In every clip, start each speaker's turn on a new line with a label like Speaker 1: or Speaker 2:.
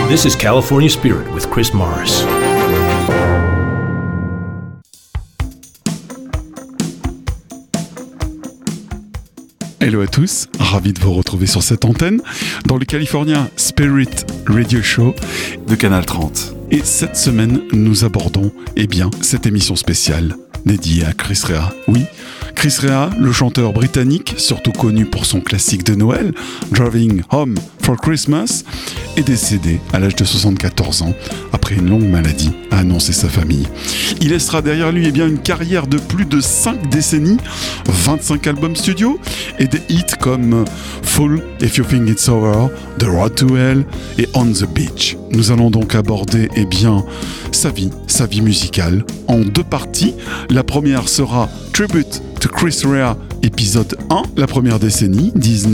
Speaker 1: This is California Spirit with Chris Morris.
Speaker 2: Hello à tous, ravi de vous retrouver sur cette antenne dans le California Spirit Radio Show de Canal 30. Et cette semaine, nous abordons, cette émission spéciale dédiée à Chris Rea. Oui, Chris Rea, le chanteur britannique, surtout connu pour son classique de Noël, Driving Home for Christmas, est décédé à l'âge de 74 ans après une longue maladie, a annoncé sa famille. Il laissera derrière lui une carrière de plus de 5 décennies, 25 albums studio et des hits comme Fool, If You Think It's Over, The Road to Hell et On the Beach. Nous allons donc aborder sa vie musicale en 2 parties. La première sera Tribute to Chris Rea, épisode 1, la première décennie,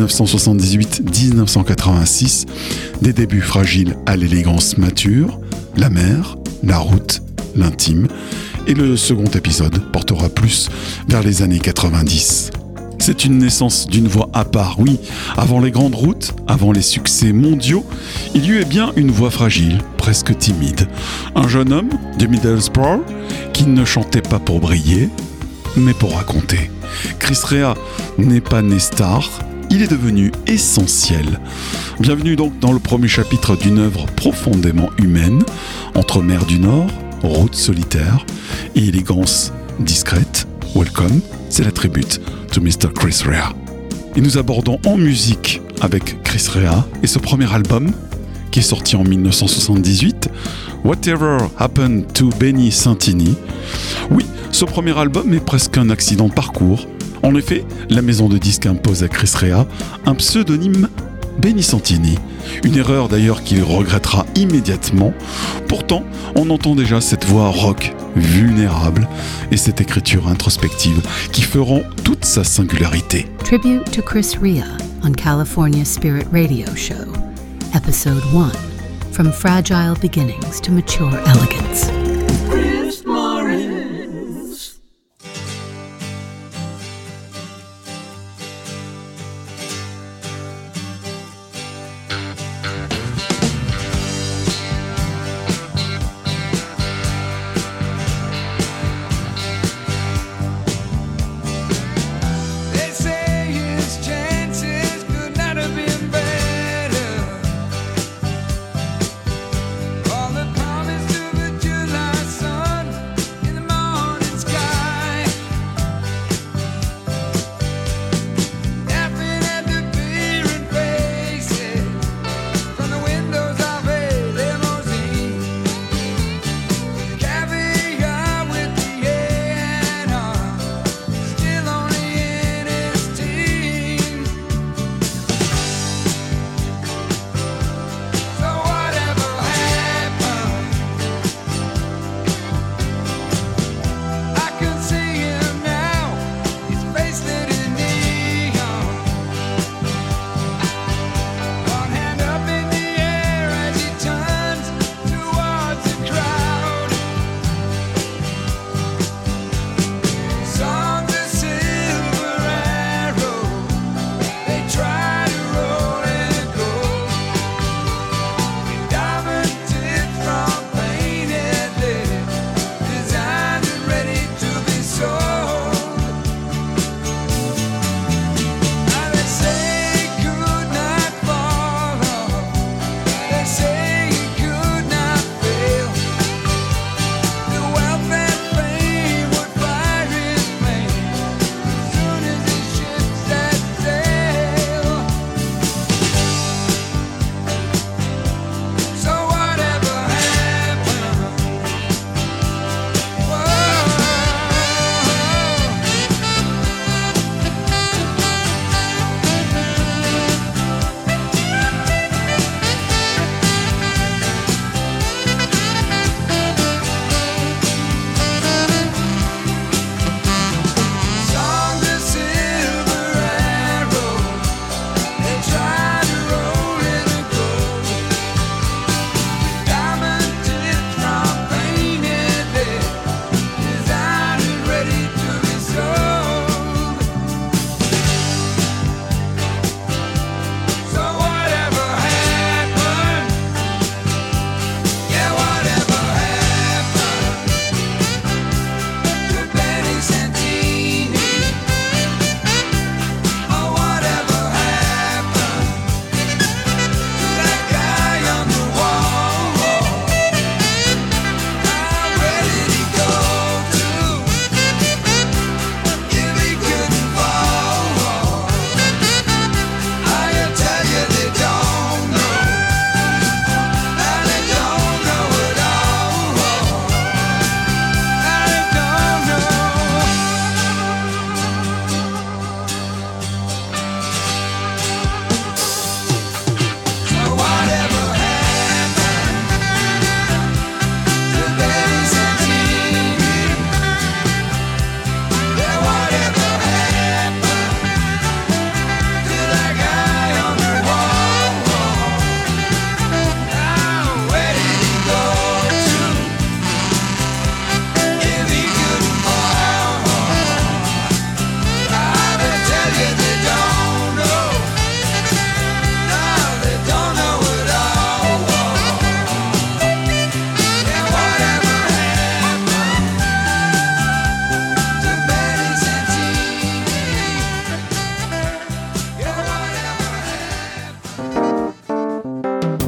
Speaker 2: 1978-1986, des débuts fragiles à l'élégance mature, la mer, la route, l'intime, et le second épisode portera plus vers les années 90. C'est une naissance d'une voix à part, oui. Avant les grandes routes, avant les succès mondiaux, il y eut une voix fragile, presque timide. Un jeune homme de Middlesbrough qui ne chantait pas pour briller, mais pour raconter. Chris Rea n'est pas né star, il est devenu essentiel. Bienvenue donc dans le premier chapitre d'une œuvre profondément humaine, entre mer du Nord, route solitaire et élégance discrète. Welcome, c'est la tribute to Mr. Chris Rea. Et nous abordons en musique avec Chris Rea et ce premier album qui est sorti en 1978, Whatever Happened to Benny Santini. Oui, ce premier album est presque un accident de parcours. En effet, la maison de disques impose à Chris Rea un pseudonyme, Benny Santini. Une erreur d'ailleurs qu'il regrettera immédiatement. Pourtant, on entend déjà cette voix rock vulnérable et cette écriture introspective qui feront toute sa singularité.
Speaker 3: Tribute to Chris Rea on California Spirit Radio Show, Episode 1, From Fragile Beginnings to Mature Elegance.
Speaker 4: Chris Morris.
Speaker 5: All the promise to the July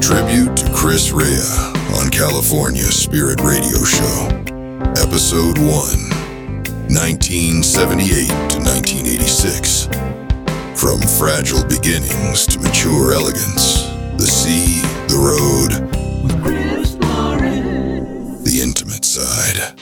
Speaker 5: Tribute to Chris Rea on California Spirit Radio Show. Episode 1, 1978 to 1986. From fragile beginnings to mature elegance. The sea, the road,
Speaker 4: With Chris Morris.
Speaker 5: the intimate side.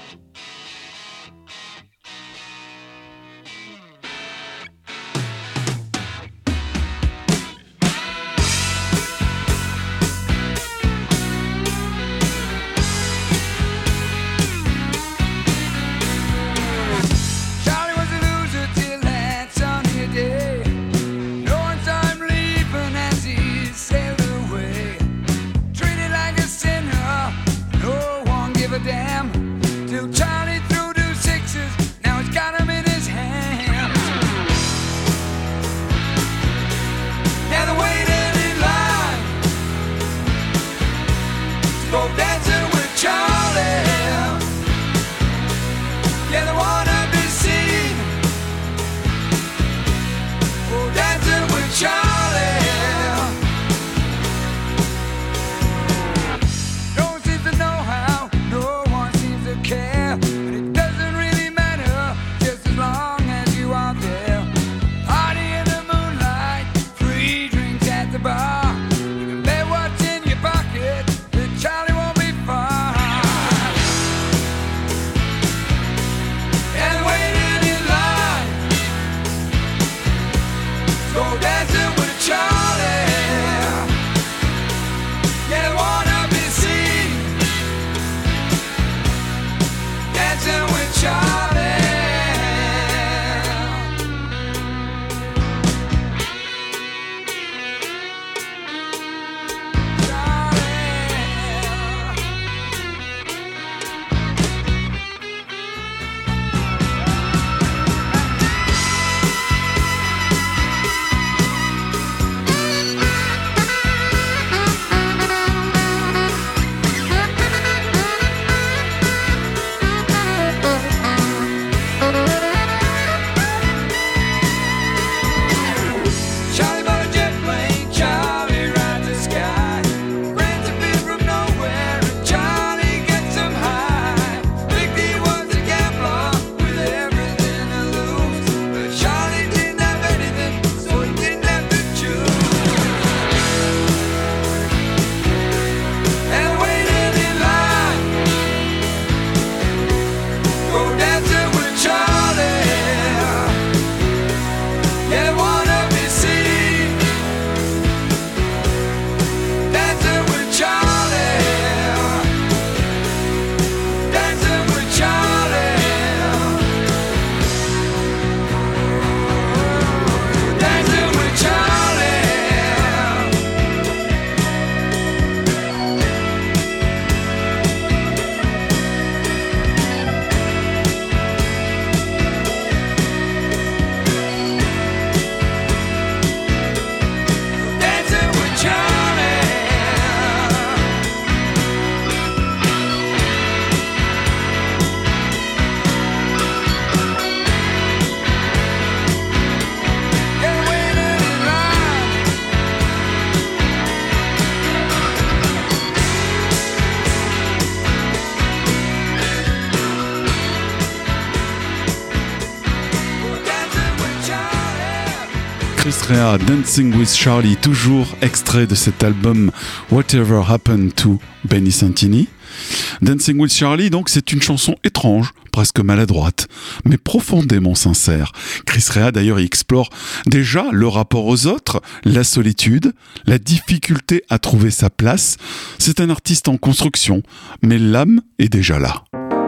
Speaker 2: Chris Rea, Dancing with Charlie, toujours extrait de cet album Whatever Happened to Benny Santini. Dancing with Charlie, donc, c'est une chanson étrange, presque maladroite, mais profondément sincère. Chris Rea, d'ailleurs, y explore déjà le rapport aux autres, la solitude, la difficulté à trouver sa place. C'est un artiste en construction, mais l'âme est déjà là.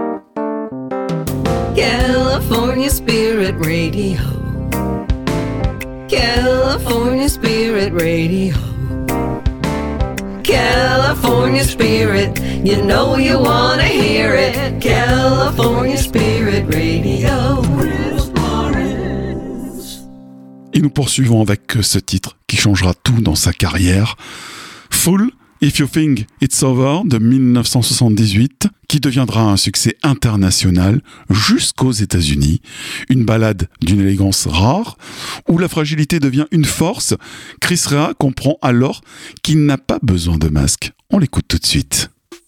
Speaker 6: California Spirit Radio. California Spirit Radio. California Spirit, you know you wanna hear it. California Spirit Radio.
Speaker 2: Et nous poursuivons avec ce titre qui changera tout dans sa carrière. Full If You Think It's Over de 1978, qui deviendra un succès international jusqu'aux États-Unis. Une ballade d'une élégance rare, où la fragilité devient une force. Chris Rea comprend alors qu'il n'a pas besoin de masque. On l'écoute tout de suite.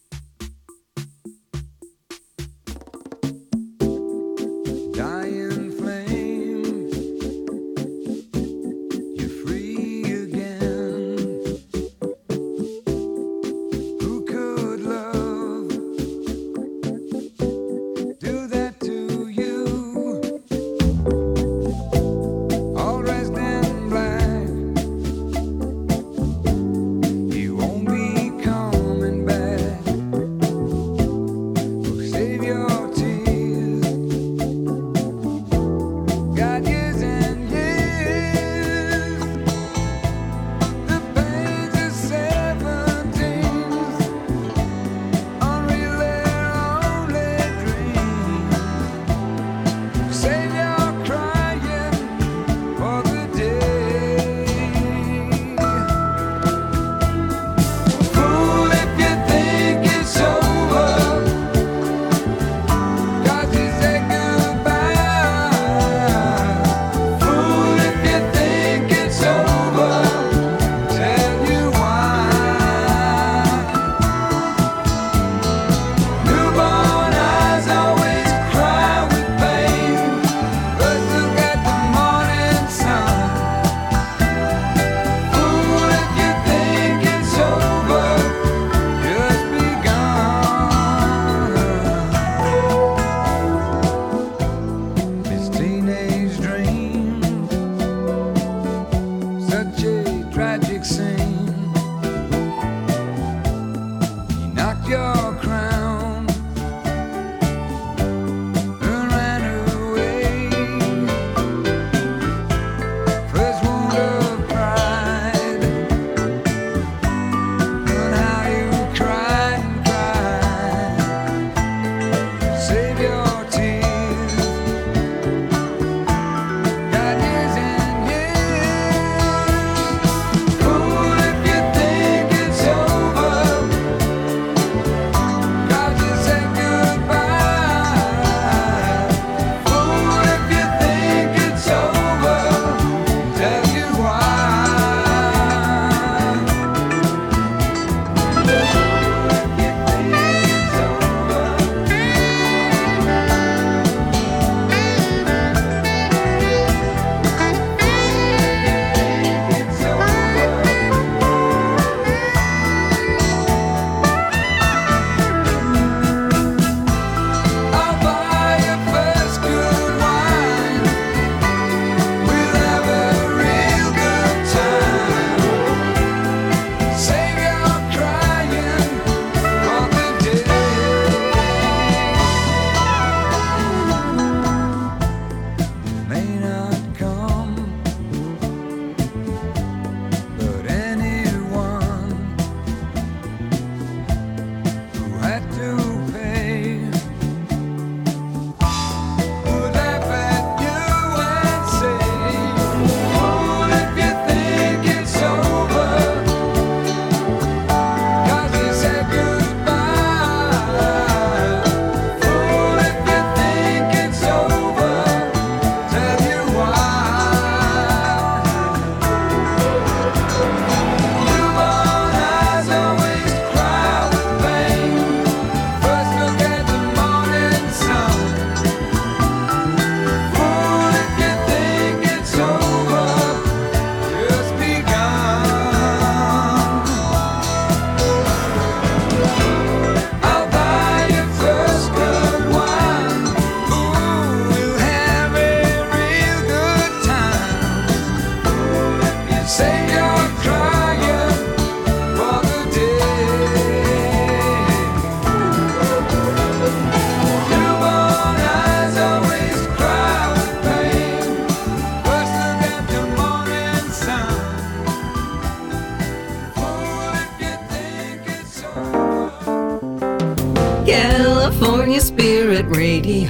Speaker 6: California Spirit Radio.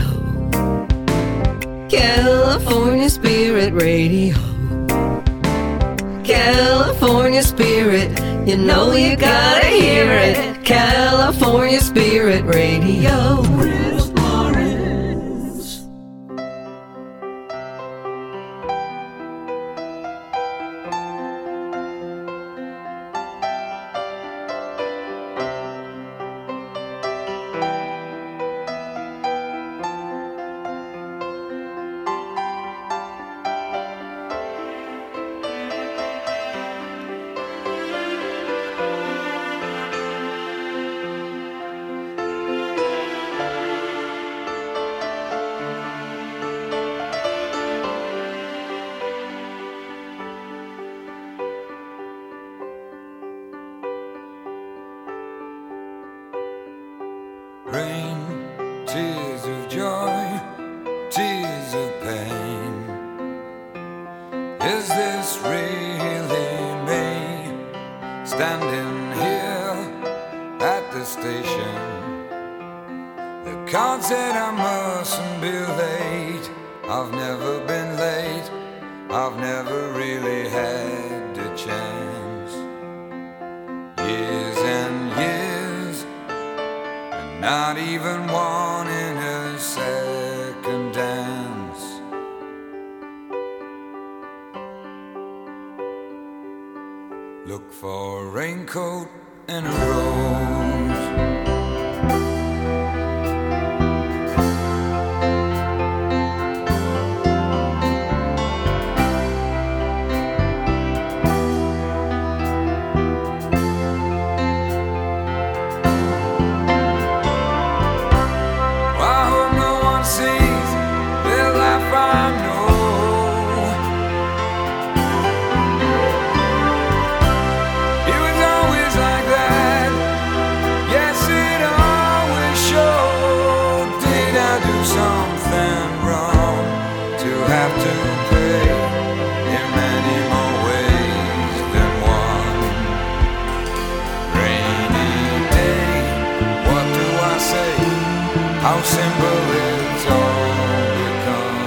Speaker 6: California Spirit Radio. California California Spirit, you know you gotta hear it. California Spirit Radio. Chris Morris.
Speaker 7: Rain, tears of joy, tears of pain. Is this really me standing here at the station? The card said I mustn't be late. I've never been late. I've never really had a chance. Years and years, not even wanting a second dance. Look for a raincoat and a rose. How simple it's all become.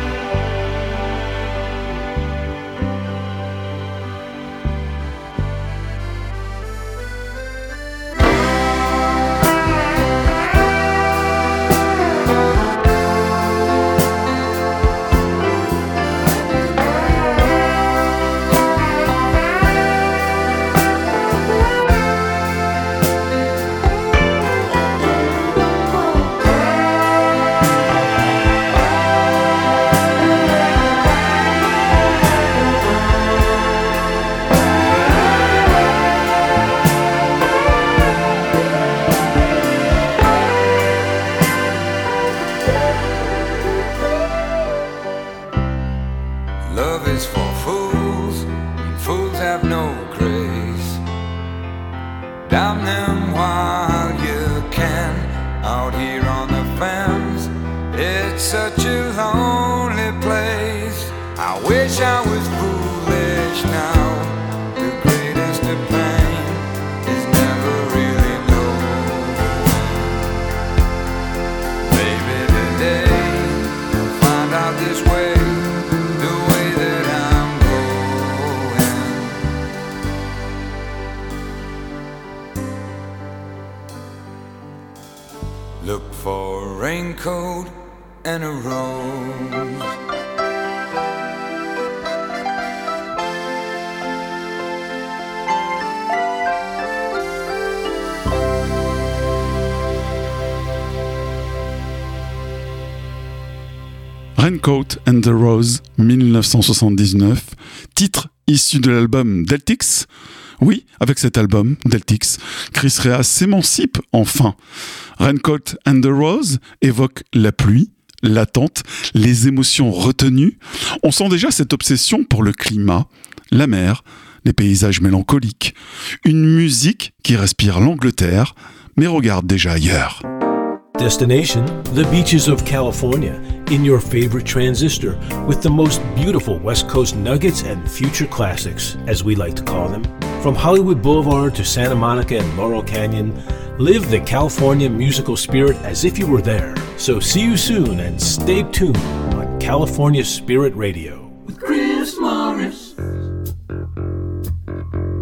Speaker 7: Love is for fools, and fools have no grace. Damn them while you can, out here on the fence. It's such a lonely place. I wish I was foolish now. The greatest of pain is never really known. Maybe today I'll find out this way. Look for a raincoat and a rose.
Speaker 2: Raincoat and the Rose, 1979, titre issu de l'album Deltix. Oui, avec cet album, Deltix, Chris Rea s'émancipe enfin. Raincoat and the Rose évoque la pluie, l'attente, les émotions retenues. On sent déjà cette obsession pour le climat, la mer, les paysages mélancoliques. Une musique qui respire l'Angleterre, mais regarde déjà ailleurs.
Speaker 1: Destination, the beaches of California, in your favorite transistor, with the most beautiful West Coast nuggets and future classics, as we like to call them. From Hollywood Boulevard to Santa Monica and Laurel Canyon, live the California musical spirit as if you were there. So see you soon and stay tuned on California Spirit Radio.
Speaker 4: With Chris Morris.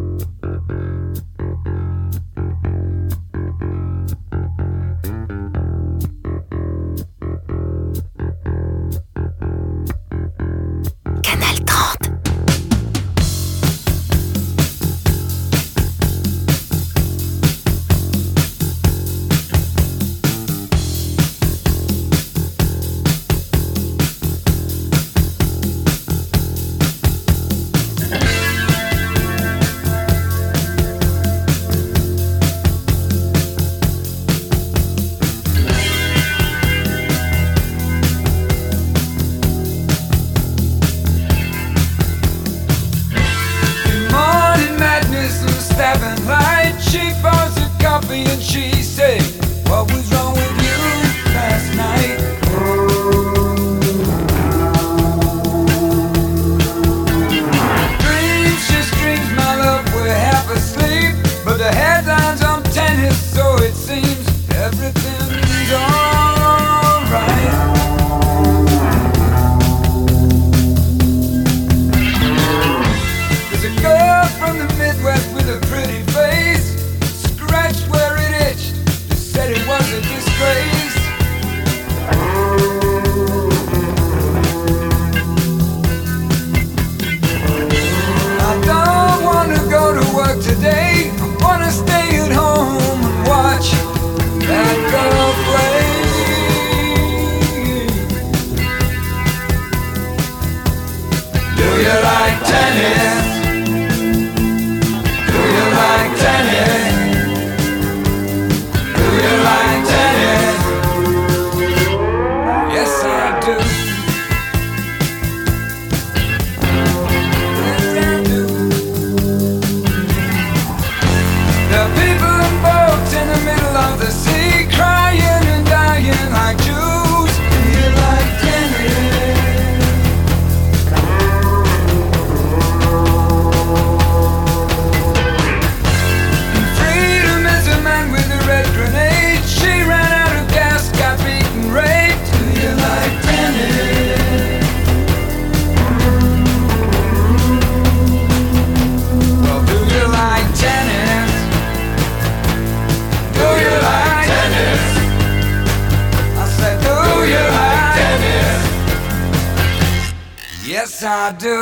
Speaker 7: Yes, I do.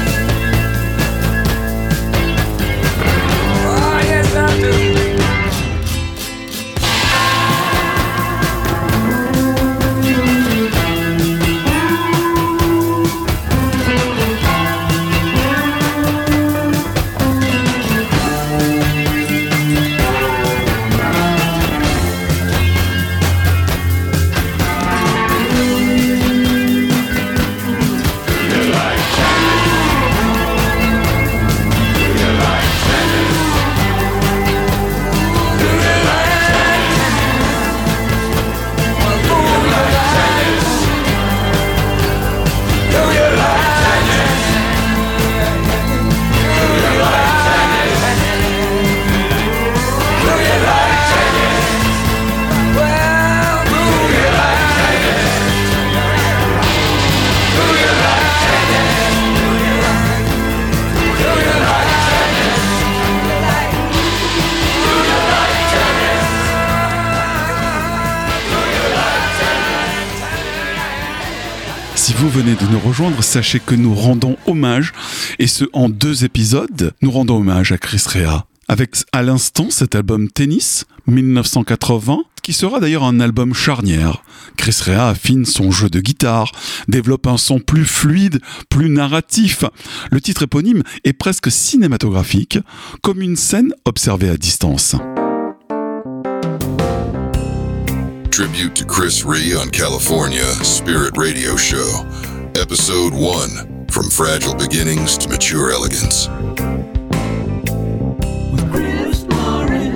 Speaker 7: Oh, yes, I do.
Speaker 2: Si vous venez de nous rejoindre, sachez que nous rendons hommage, et ce en 2 épisodes, nous rendons hommage à Chris Rea. Avec à l'instant cet album Tennis, 1980, qui sera d'ailleurs un album charnière. Chris Rea affine son jeu de guitare, développe un son plus fluide, plus narratif. Le titre éponyme est presque cinématographique, comme une scène observée à distance.
Speaker 5: Tribute to Chris Rea on California Spirit Radio Show, Episode 1, From Fragile Beginnings to Mature Elegance.
Speaker 4: With Chris Lawrence.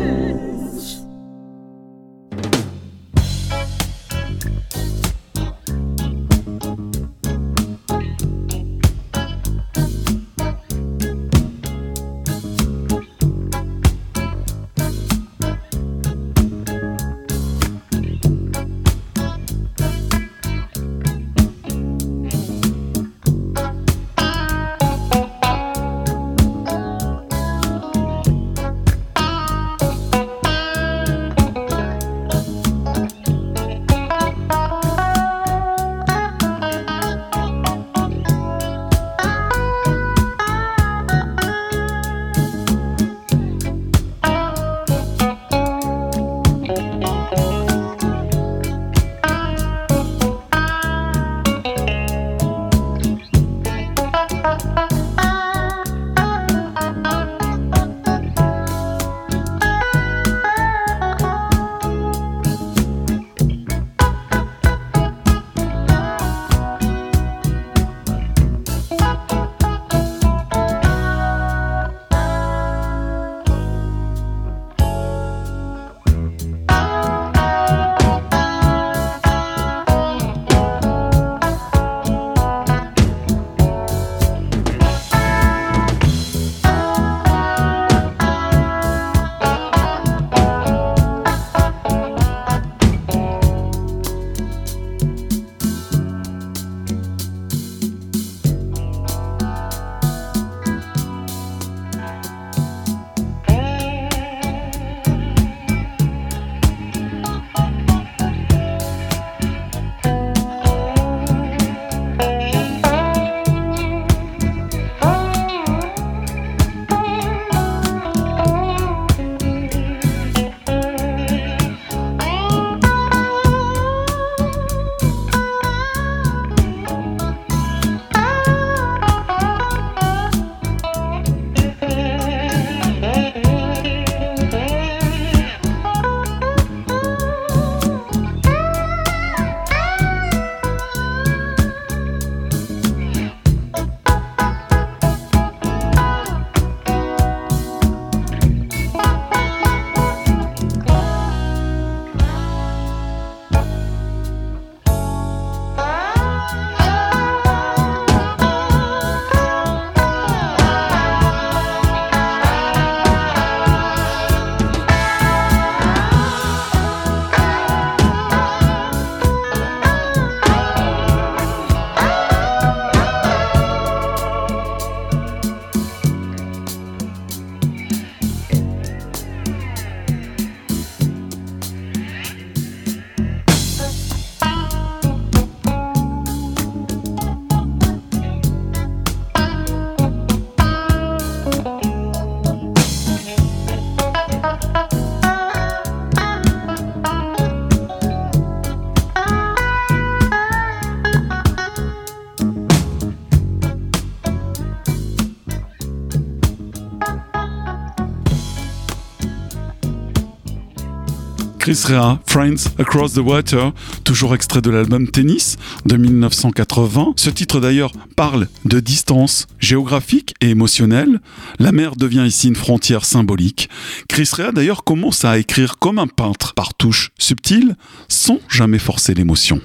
Speaker 2: Chris Rea, Friends Across the Water, toujours extrait de l'album Tennis de 1980. Ce titre d'ailleurs parle de distance géographique et émotionnelle. La mer devient ici une frontière symbolique. Chris Rea d'ailleurs commence à écrire comme un peintre, par touches subtiles, sans jamais forcer l'émotion.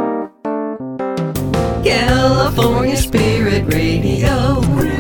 Speaker 6: California Spirit Radio.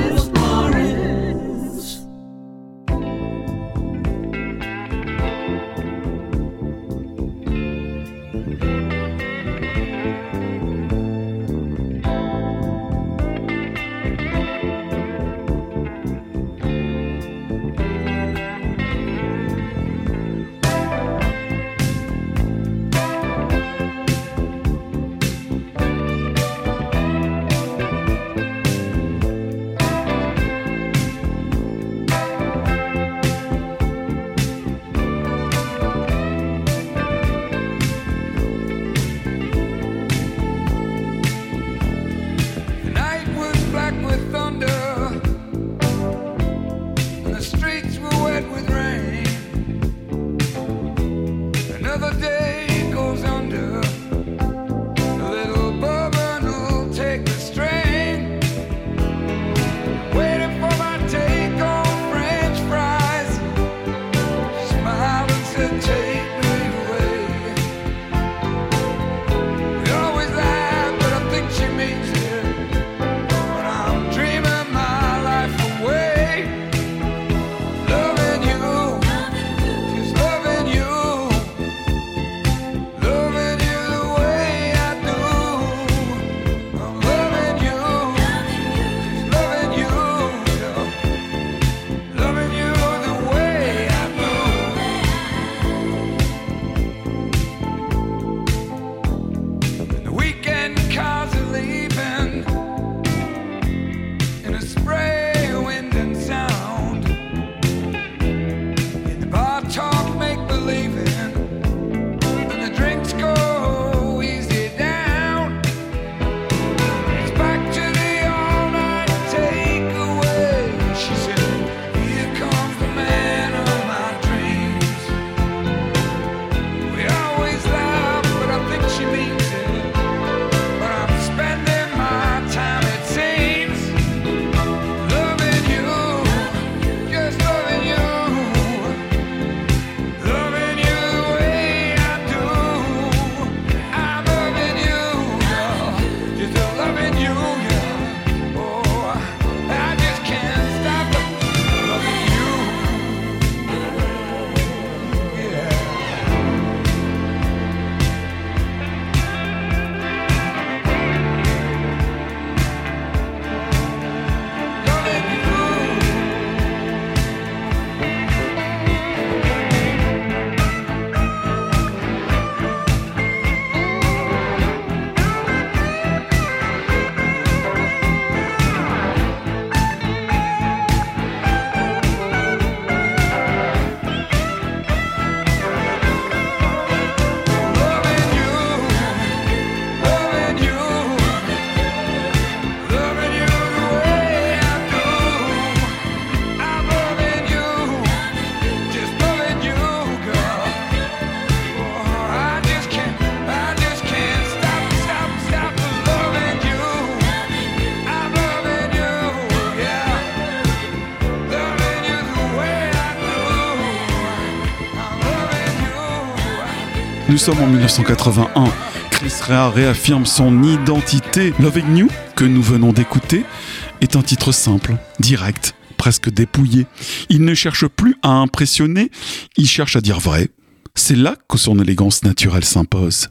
Speaker 2: Nous sommes en 1981. Chris Rea réaffirme son identité. Loving You, que nous venons d'écouter, est un titre simple, direct, presque dépouillé. Il ne cherche plus à impressionner, il cherche à dire vrai. C'est là que son élégance naturelle s'impose.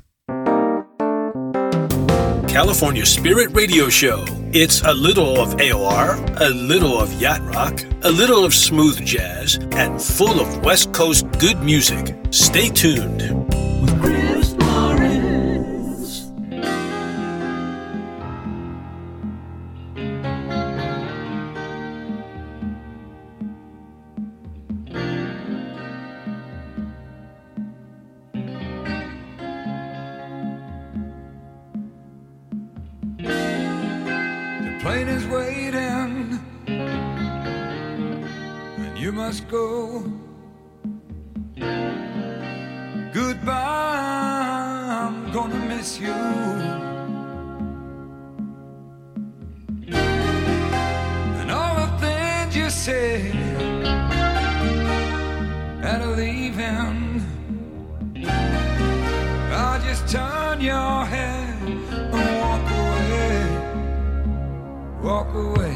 Speaker 1: California Spirit Radio Show. It's a little of AOR, a little of yacht rock, a little of smooth jazz, and full of West Coast good music. Stay tuned.
Speaker 4: With Chris Lawrence.
Speaker 7: The plane is waiting, and you must go. Good miss you. And all the things you said at leaving, I'll just turn your head and walk away.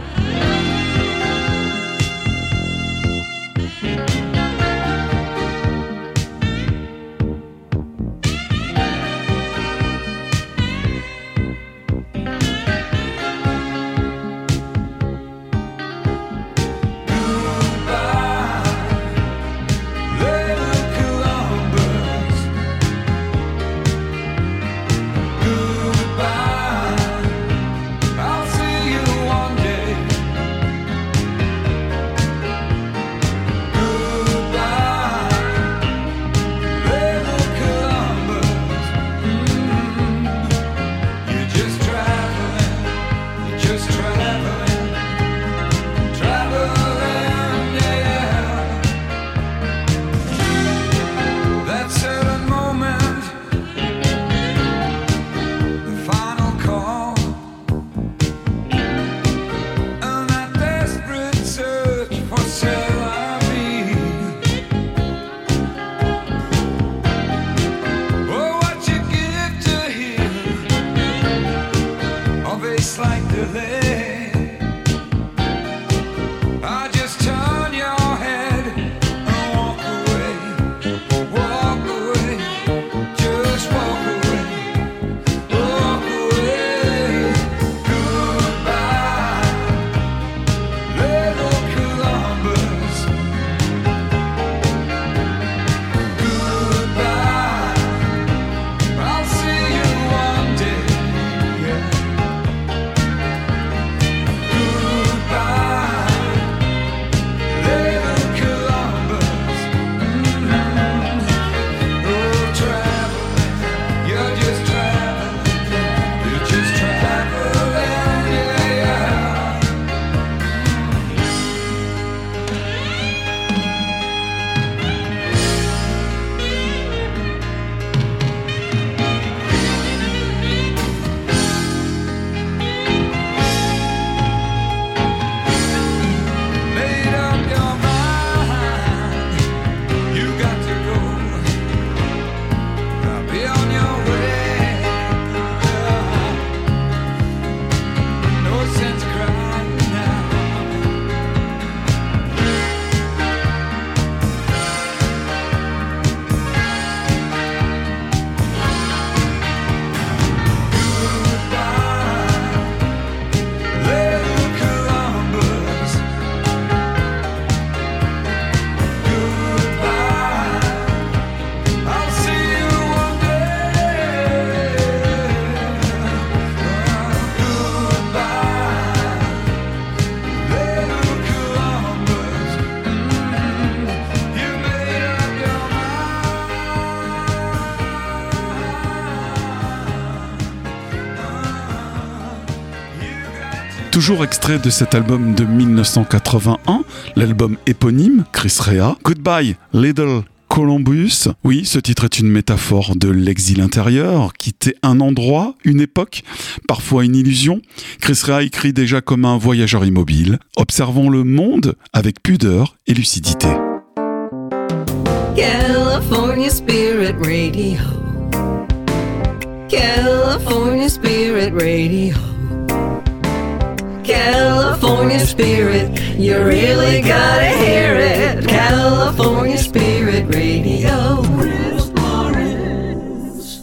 Speaker 2: Toujours extrait de cet album de 1981, l'album éponyme, Chris Rea, Goodbye Little Columbus. Oui, ce titre est une métaphore de l'exil intérieur, quitter un endroit, une époque, parfois une illusion. Chris Rea écrit déjà comme un voyageur immobile, observant le monde avec pudeur et lucidité.
Speaker 6: California Spirit Radio. California Spirit Radio. California Spirit, you really gotta hear it. California Spirit Radio. Chris Lawrence.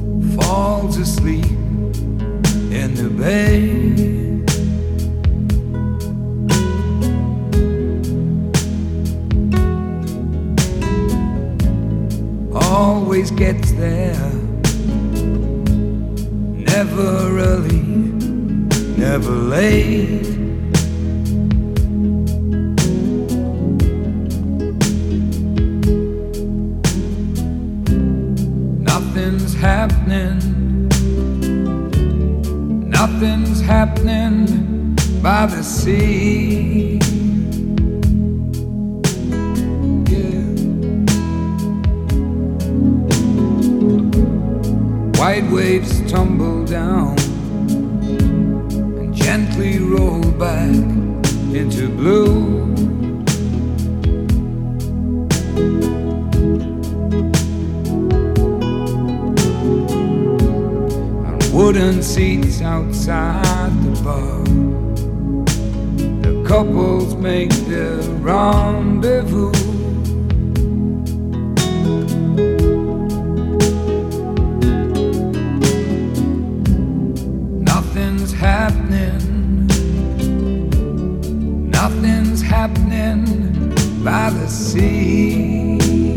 Speaker 7: asleep in the bay. always gets there. Never early, never late. Nothing's happening. Nothing's happening by the sea. White waves tumble down and gently roll back into blue. On wooden seats outside the bar, the couples make their rendezvous. Nothing's happening by the sea.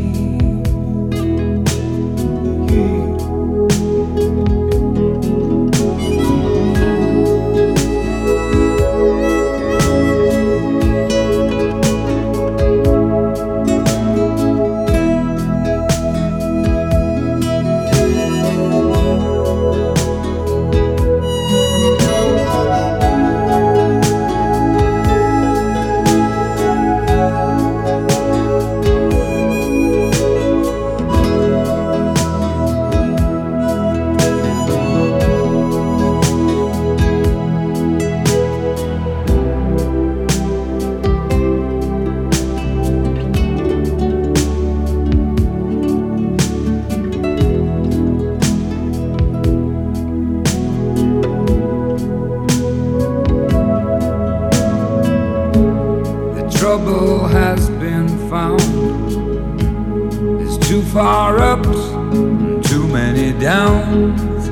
Speaker 7: Trouble has been found. There's too far ups and too many downs.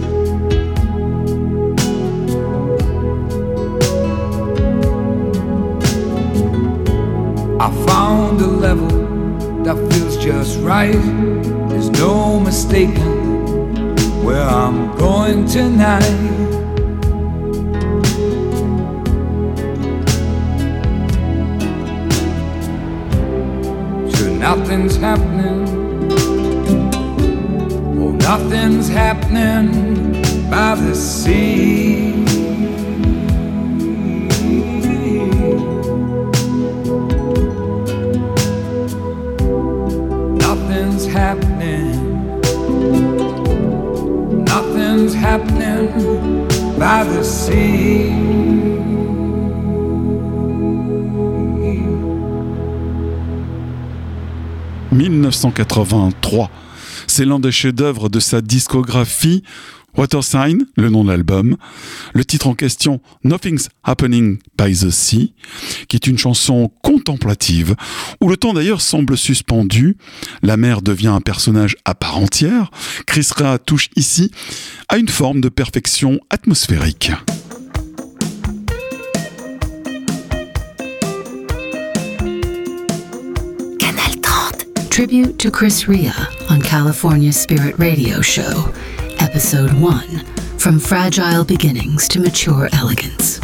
Speaker 7: I found a level that feels just right. There's no mistaking where I'm going tonight. Nothing's happening. Oh, nothing's happening by the sea. Nothing's happening. Nothing's happening by the sea.
Speaker 2: 1983, c'est l'un des chefs-d'œuvre de sa discographie. Water Sign, le nom de l'album. Le titre en question, Nothing's Happening by the Sea, qui est une chanson contemplative, où le temps d'ailleurs semble suspendu. La mer devient un personnage à part entière. Chris Rea touche ici à une forme de perfection atmosphérique.
Speaker 3: Tribute to Chris Rea on California Spirit Radio Show, Episode 1, From Fragile Beginnings to Mature Elegance.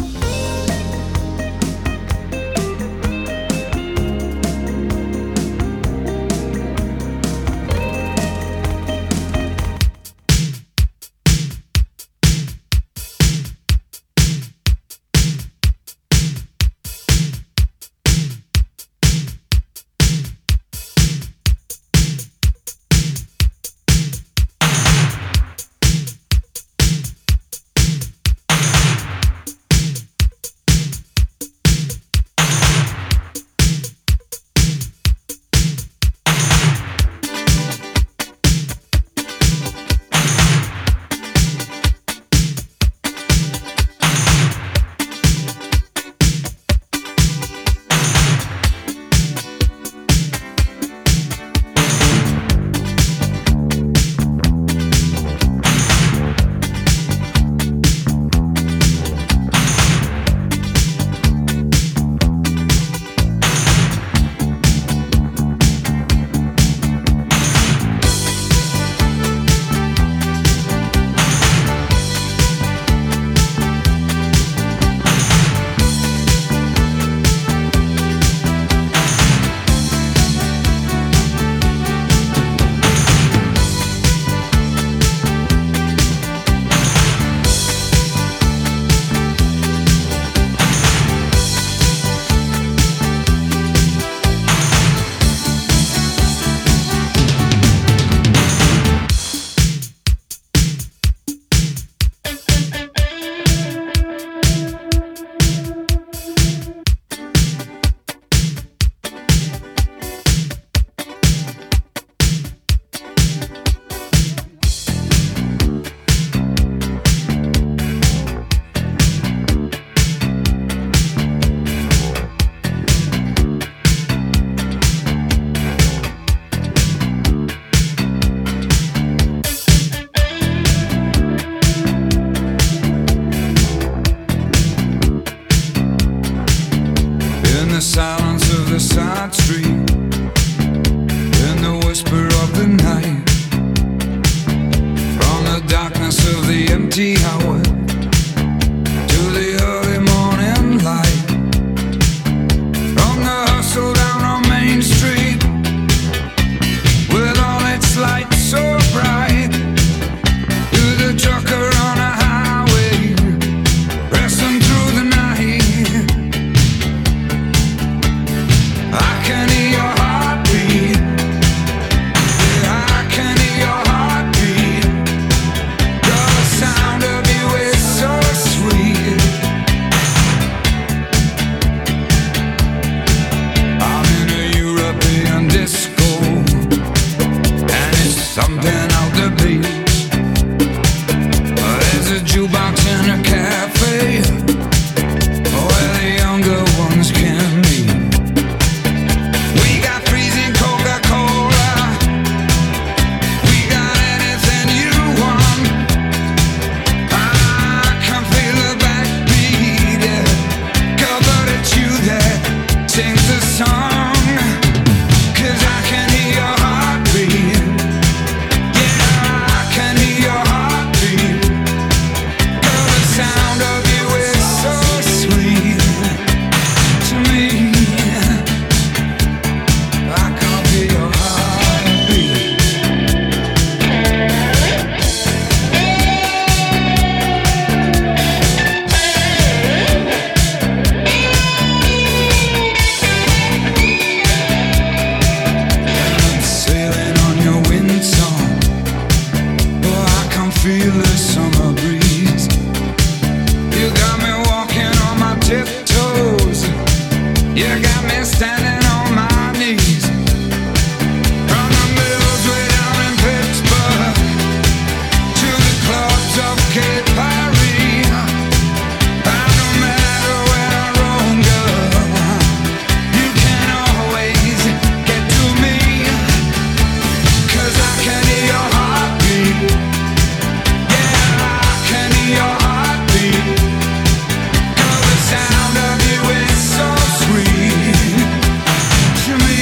Speaker 7: empty hour to the early morning light. From the hustle down on Main Street, with all its lights so bright, to the trucker on a highway, pressing through the night. I can hear your heartbeat. Yeah, I can hear your heartbeat. The sound of you is so sweet. I'm in a European disco, and it's something out the beat. There's a jukebox in a cafe where the younger ones can meet. We got freezing Coca-Cola, we got anything you want. I can feel the backbeat, yeah. Girl, but it's you that sings the song. 'Cause I can hear your heartbeat. Yeah, I can hear your heartbeat. Girl, the sound of you is so sweet to me. I can hear your heartbeat. I'm sailing on your wind song. Oh, I can feel the summer breeze. You got me walking on my tiptoes. You got me standing on my knees. From the mills way down in Pittsburgh to the clubs of Cape Paris. No matter where I roam, girl, you can always get to me. 'Cause I can hear your heartbeat. Yeah, I can hear your heartbeat. Girl, the sound of you is so sweet to me.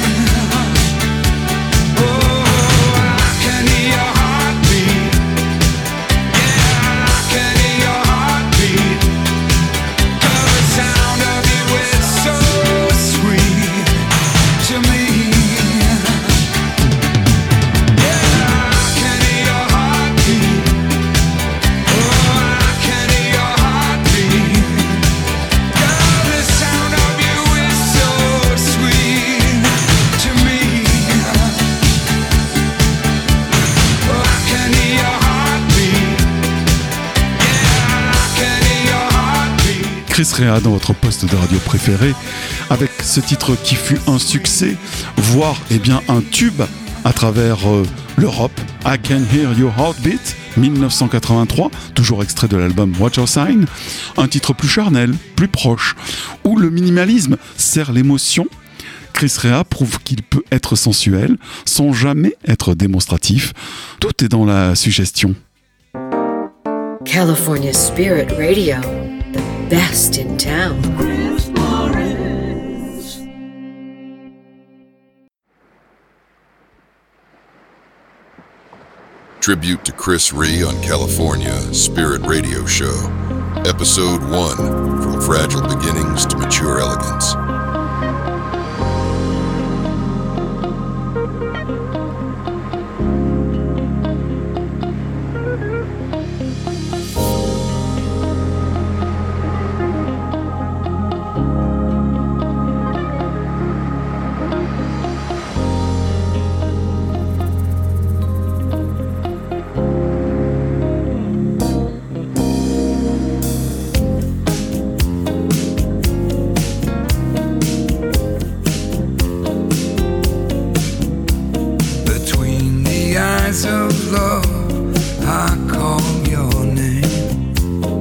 Speaker 7: Oh, I can hear your heartbeat. Yeah, I can hear your heartbeat. Girl, the sound of you is so sweet to me. Yeah, I can hear your heartbeat. Oh, I can hear your heartbeat. Girl, the sound of you is so sweet to me. Oh, I can hear your heartbeat. Yeah, I can hear your heartbeat.
Speaker 2: Chris Rea dans votre poste de radio préféré, avec ce titre qui fut un succès, voire bien un tube à travers l'Europe. I Can Hear Your Heartbeat, 1983, toujours extrait de l'album Watch Your Sign, un titre plus charnel, plus proche, où le minimalisme sert l'émotion. Chris Rea prouve qu'il peut être sensuel sans jamais être démonstratif. Tout est dans la suggestion.
Speaker 8: California Spirit Radio, the best in town.
Speaker 4: Chris Morris.
Speaker 5: Tribute to Chris Rea on California Spirit Radio Show. Episode 1, From Fragile Beginnings to Mature Elegance.
Speaker 7: Between the eyes of love, I call your name.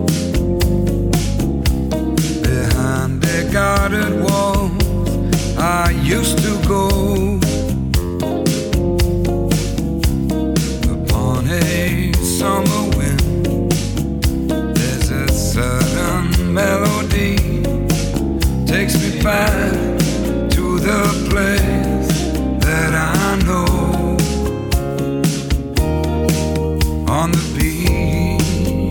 Speaker 7: Behind the guarded walls, I used to go. Upon a summer wind, there's a sudden melody takes me back to the place that I know. On the beach,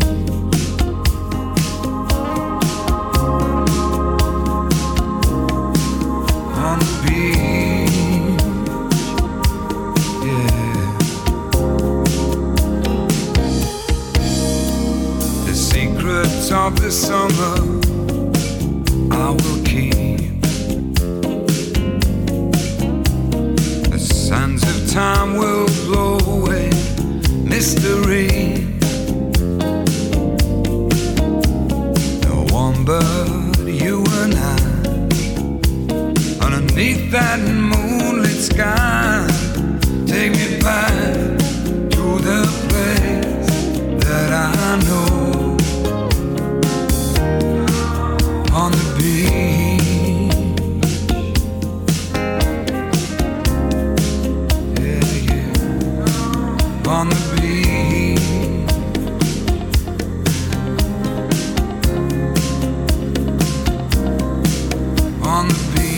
Speaker 7: promise of the summer I will keep. The sands of time will blow away mystery. No one but you and I, underneath that moonlit sky. Take me back to the place that I know, on the beach. Yeah, yeah, on the beach. On the beach.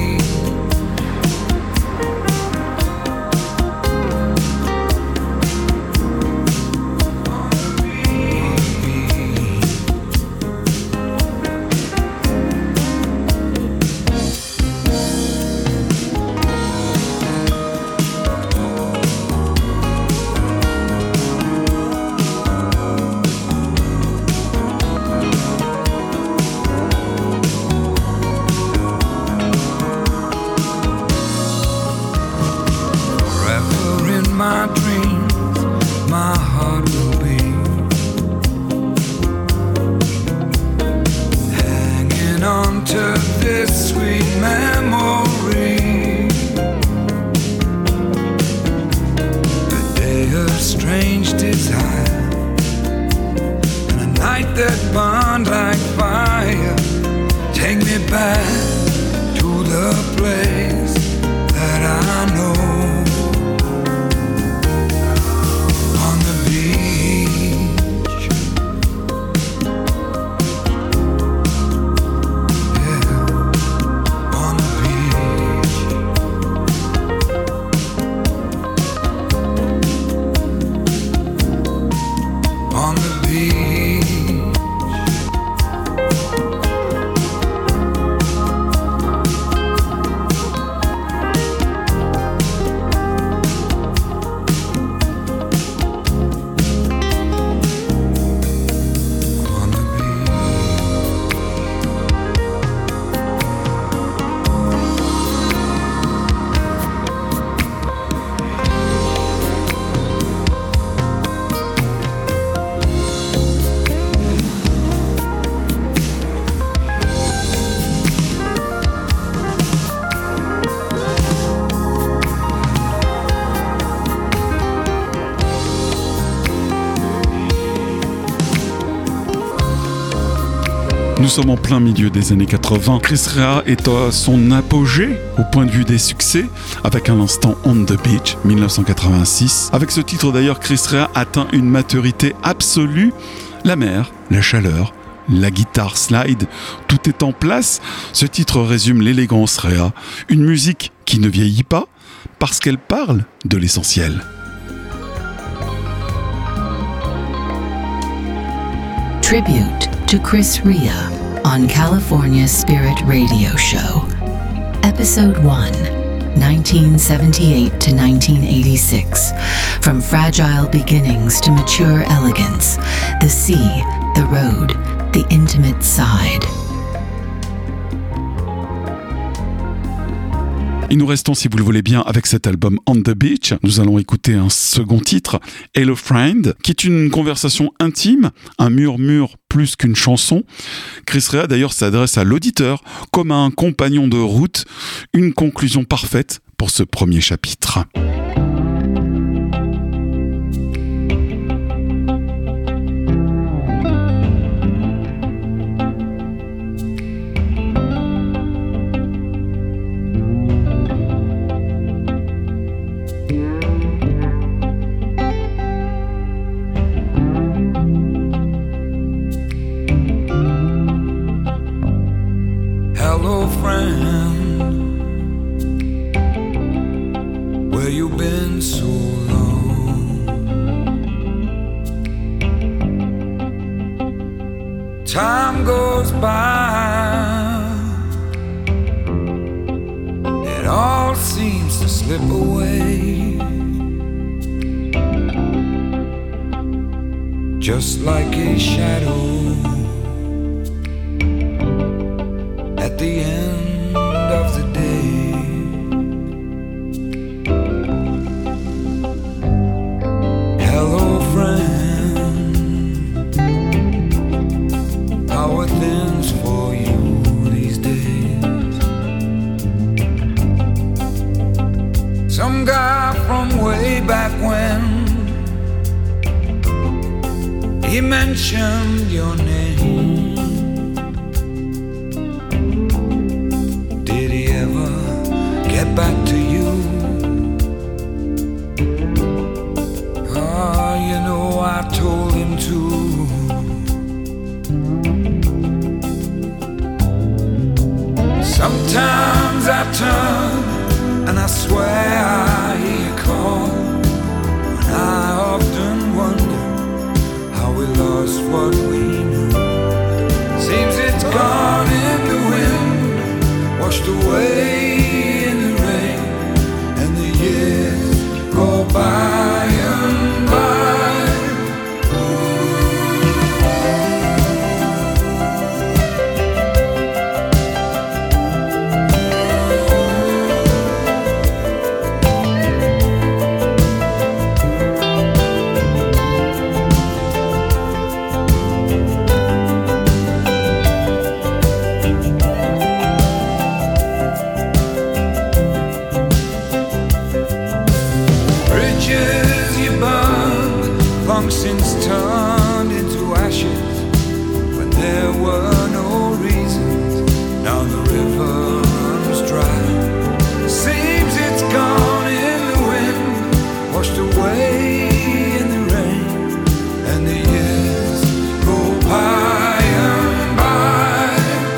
Speaker 7: My dreams, my heart will be hanging on to this sweet memory. A day of strange desire, and a night that burned like fire. Take me back to the place that I know.
Speaker 2: Nous sommes en plein milieu des années 80. Chris Rea est à son apogée au point de vue des succès, avec à l'instant On the Beach, 1986. Avec ce titre d'ailleurs, Chris Rea atteint une maturité absolue. La mer, la chaleur, la guitare slide, tout est en place. Ce titre résume l'élégance Rea, une musique qui ne vieillit pas parce qu'elle parle de l'essentiel.
Speaker 3: Tribute to Chris Rea on California Spirit Radio Show. Episode 1, 1978 to 1986. From fragile beginnings to mature elegance. The sea, the road, the intimate side.
Speaker 2: Et nous restons, si vous le voulez bien, avec cet album On the Beach. Nous allons écouter un second titre, Hello Friend, qui est une conversation intime, un murmure plus qu'une chanson. Chris Rea d'ailleurs s'adresse à l'auditeur comme à un compagnon de route, une conclusion parfaite pour ce premier chapitre.
Speaker 7: Hello friend, where you been so long? Time goes by, it all seems to slip away, just like a shadow the end of the day. Hello friend, how are things for you these days? Some guy from way back when, he mentioned your name. Did he ever get back to you? Oh, you know I told him to. Sometimes I turn and I swear I hear you call, and I often wonder how we lost what we knew. Seems it's gone in the wind, washed away in the rain, and the years go by and by. Since turned into ashes when there were no reasons. Now the river runs dry. Seems it's gone in the wind, washed away in the rain, and the years go by and by.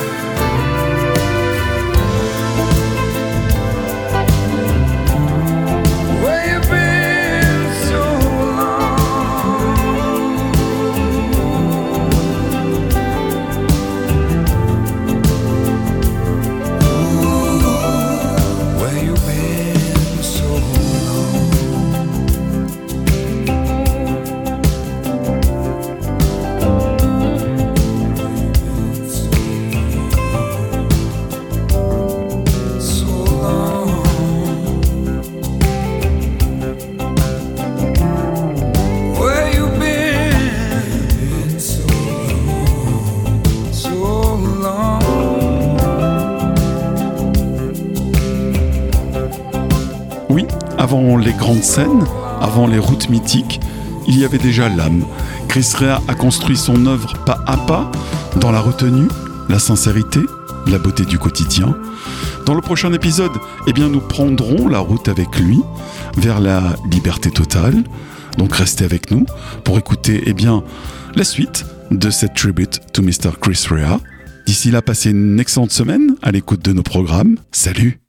Speaker 7: Where you been so long?
Speaker 2: Avant les grandes scènes, avant les routes mythiques, il y avait déjà l'âme. Chris Rea a construit son œuvre pas à pas, dans la retenue, la sincérité, la beauté du quotidien. Dans le prochain épisode, nous prendrons la route avec lui vers la liberté totale. Donc restez avec nous pour écouter la suite de cette tribute to Mr. Chris Rea. D'ici là, passez une excellente semaine à l'écoute de nos programmes. Salut!